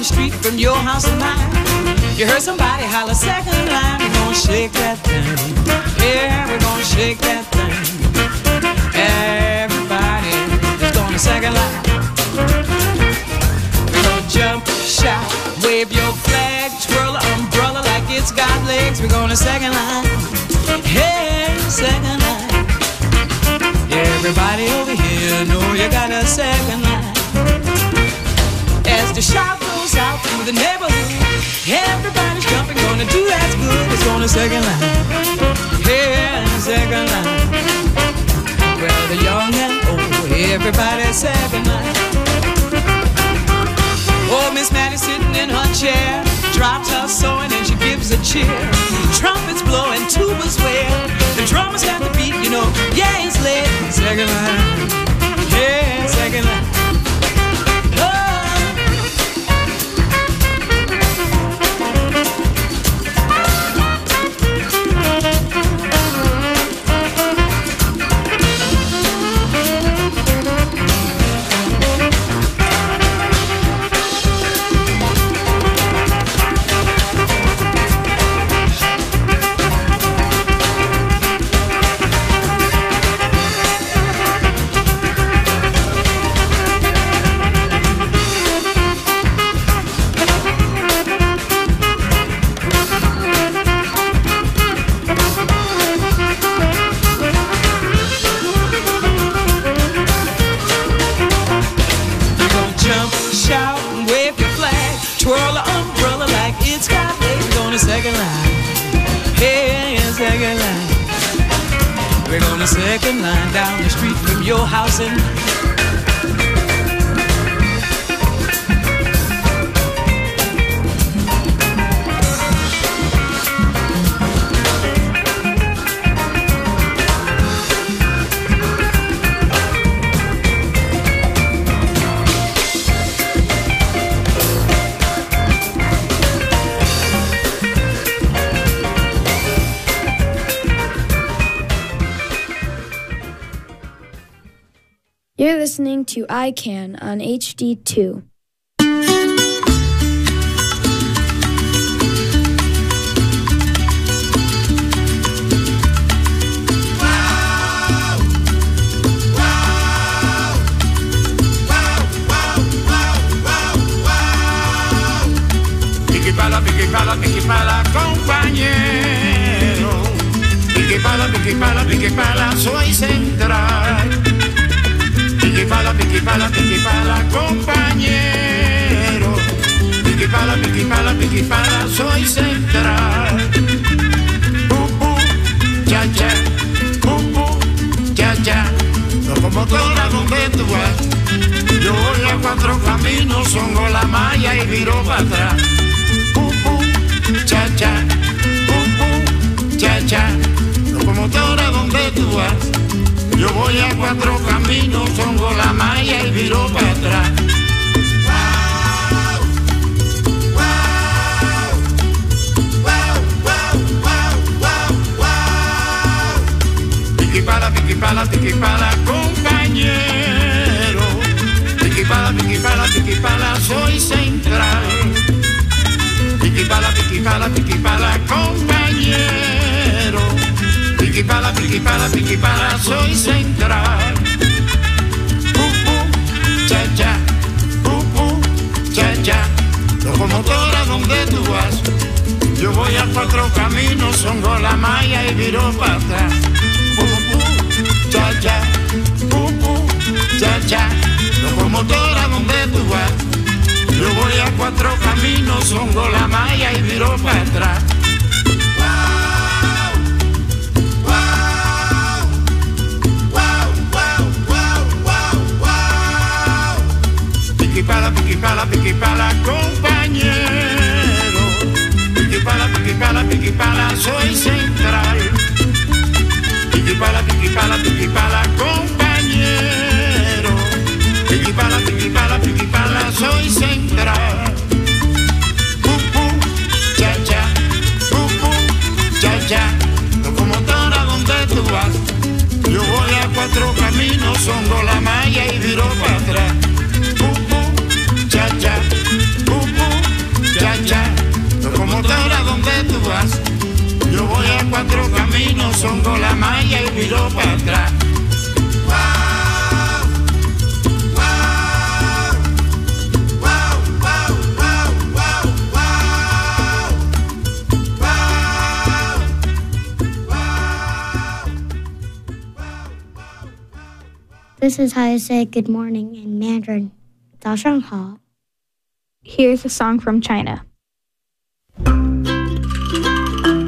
the street from your house and mine. You heard somebody holler second line. We're gonna shake that thing. Yeah, we're gonna shake that thing. Everybody is gonna second line. We're gonna jump, shout, wave your flag, twirl an umbrella like it's got legs. We're gonna second line. Hey, second line. Everybody over here know you got a second line. As the shout goes out through the neighborhood, everybody's jumping, gonna do that's good. It's gonna second line. Yeah, second line. Well, the young and old, everybody's second line. Oh, Miss Maddie sitting in her chair, drops her sewing and she gives a cheer. Trumpets blowing, tubas wail, the drummers got the beat, you know. Yeah, it's late. Second line. Yeah, second line. Second line down the street from your house and You're listening to I Can on HD2. Piqui pala, compañero. Piqui pala, soy central. Piqui pala, compañero. Piqui pala, soy central. Cha-cha, cha-cha. Locomotora, ¿dónde tú vas? Yo voy a cuatro caminos, songo la malla y viro para atrás. Cha-cha, cha-cha. Locomotora, ¿dónde tú vas? Yo voy a cuatro caminos, songo la malla y viro para atrás. Piqui pala, compañero. Piqui pala, soy central. Piqui pala, compañero. Piqui pala, soy central. Cha-cha, cha-cha. Locomotora, ¿dónde tú vas? Yo voy a cuatro caminos, songo la malla y viro para atrás. Cha-cha, cha-cha. Locomotora, ¿dónde tú vas? Yo voy a cuatro caminos, songo la malla y viro para atrás. Piqui pala, compañero. Piqui pala, soy central. Piqui pala, compañero. Piqui pala, soy central. Cha-cha, cha-cha. Locomotora, ¿dónde tú vas? Yo voy a cuatro caminos, songo la malla y viro para atrás. Cha-cha, viró para atrás. This is how I say good morning in Mandarin. 早上好. Here's a song from China.